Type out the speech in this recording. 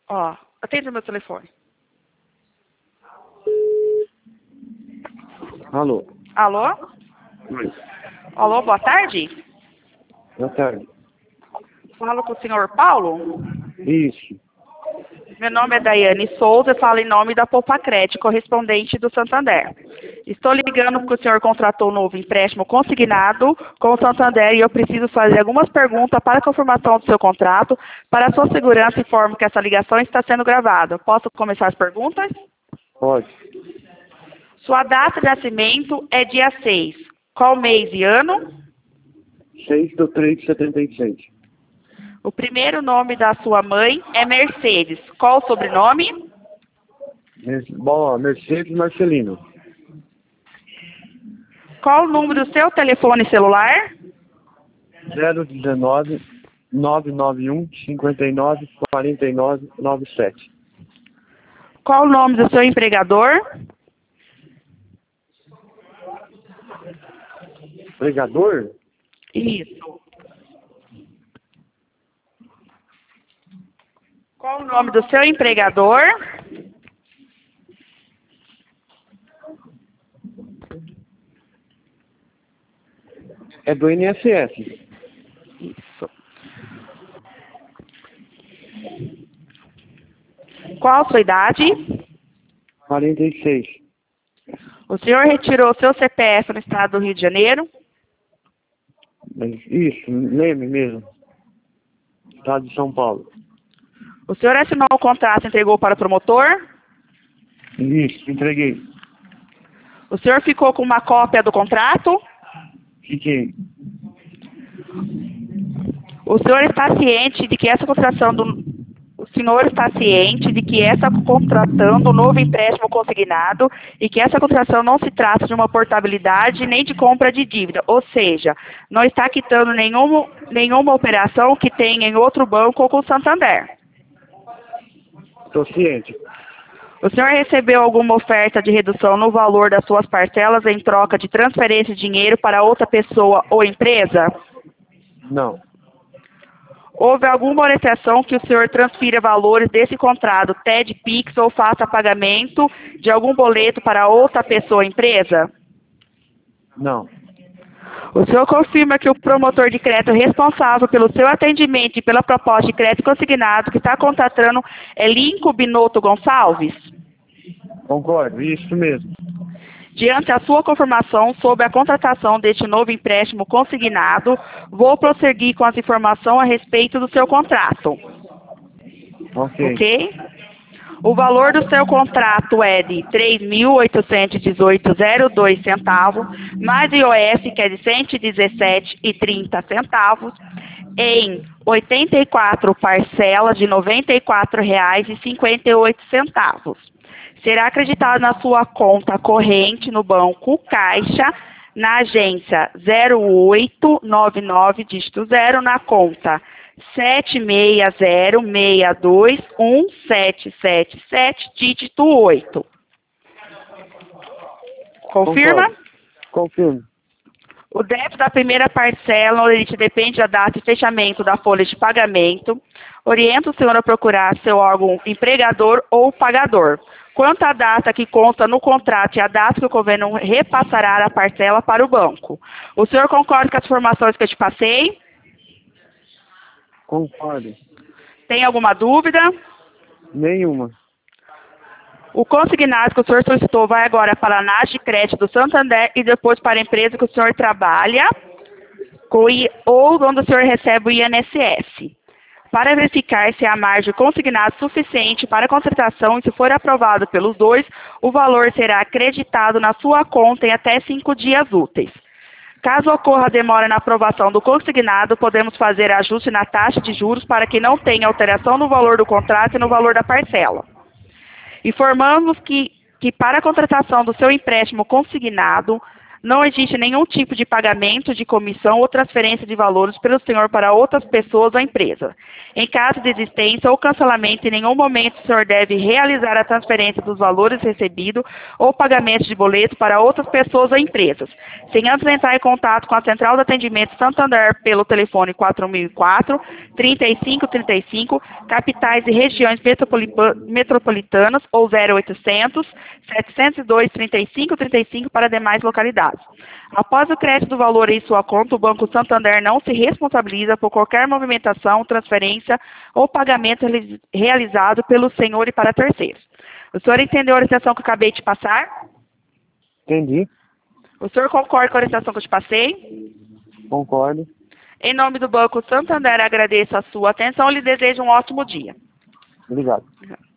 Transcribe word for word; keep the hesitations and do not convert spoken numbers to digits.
Ó, atende o meu telefone. Alô? Alô? Oi. Alô, boa tarde. Boa tarde. Falo com o senhor Paulo. Isso. Meu nome é Daiane Souza, eu falo em nome da Poupacred, correspondente do Santander. Estou ligando porque o senhor contratou um novo empréstimo consignado com o Santander e eu preciso fazer algumas perguntas para a confirmação do seu contrato. Para a sua segurança, informo que essa ligação está sendo gravada. Posso começar as perguntas? Pode. Sua data de nascimento é dia seis. Qual mês e ano? seis do três de setenta e seis. O primeiro nome da sua mãe é Mercedes. Qual o sobrenome? Mer Bom, Mercedes Marcelino. Qual o número do seu telefone celular? zero um nove, nove nove um, cinco nove, quatro nove nove sete. Qual o nome do seu empregador? Pregador? Isso. Qual o nome do seu empregador? É do I N S S. Isso. Qual a sua idade? quarenta e seis. O senhor retirou seu C P F no estado do Rio de Janeiro? Isso, lembro mesmo. Estado de São Paulo. O senhor assinou o contrato e entregou para o promotor? Isso, entreguei. O senhor ficou com uma cópia do contrato? Fiquei. O senhor está ciente de que essa contratação do... O senhor está ciente de que essa contratando um novo empréstimo consignado e que essa contratação não se trata de uma portabilidade nem de compra de dívida, ou seja, não está quitando nenhuma, nenhuma operação que tenha em outro banco ou com o Santander. Estou ciente. O senhor recebeu alguma oferta de redução no valor das suas parcelas em troca de transferência de dinheiro para outra pessoa ou empresa? Não. Houve alguma orientação que o senhor transfira valores desse contrato, T E D, Pix ou faça pagamento de algum boleto para outra pessoa ou empresa? Não. O senhor confirma que o promotor de crédito responsável pelo seu atendimento e pela proposta de crédito consignado que está contratando é Lincoln Binotto Gonçalves? Concordo, isso mesmo. Diante a sua confirmação sobre a contratação deste novo empréstimo consignado, vou prosseguir com as informações a respeito do seu contrato. Ok. Ok? O valor do seu contrato é de três mil oitocentos e dezoito reais e dois centavos, mais I O F, que é de cento e dezessete reais e trinta centavos, em oitenta e quatro parcelas de noventa e quatro reais e cinquenta e oito centavos. Será acreditado na sua conta corrente no banco Caixa, na agência zero oito nove nove, dígito zero, na conta sete seis zero seis dois um sete sete sete, dígito oito. Confirma? Concordo. Confirmo. O débito da primeira parcela, onde depende da data de fechamento da folha de pagamento, orienta o senhor a procurar seu órgão empregador ou pagador. Quanto à data que consta no contrato e a data que o governo repassará a parcela para o banco. O senhor concorda com as informações que eu te passei? Concordo. Tem alguma dúvida? Nenhuma. O consignado que o senhor solicitou vai agora para a análise de crédito do Santander e depois para a empresa que o senhor trabalha com I, ou onde o senhor recebe o I N S S. Para verificar se há margem consignada suficiente para a contratação e se for aprovado pelos dois, o valor será acreditado na sua conta em até cinco dias úteis. Caso ocorra demora na aprovação do consignado, podemos fazer ajuste na taxa de juros para que não tenha alteração no valor do contrato e no valor da parcela. Informamos que, que para a contratação do seu empréstimo consignado, Não existe nenhum tipo de pagamento de comissão ou transferência de valores pelo senhor para outras pessoas ou empresa. Em caso de existência ou cancelamento, em nenhum momento o senhor deve realizar a transferência dos valores recebidos ou pagamento de boleto para outras pessoas ou empresas, sem antes entrar em contato com a Central de Atendimento Santander pelo telefone quatro mil e quatro, trinta e cinco trinta e cinco, capitais e regiões metropolipa- metropolitanas ou zero oitocentos, setecentos e dois, trinta e cinco trinta e cinco para demais localidades. Após o crédito do valor em sua conta, o Banco Santander não se responsabiliza por qualquer movimentação, transferência ou pagamento reali- realizado pelo senhor e para terceiros. O senhor entendeu a orientação que eu acabei de passar? Entendi. O senhor concorda com a orientação que eu te passei? Concordo. Em nome do Banco Santander, agradeço a sua atenção e lhe desejo um ótimo dia. Obrigado.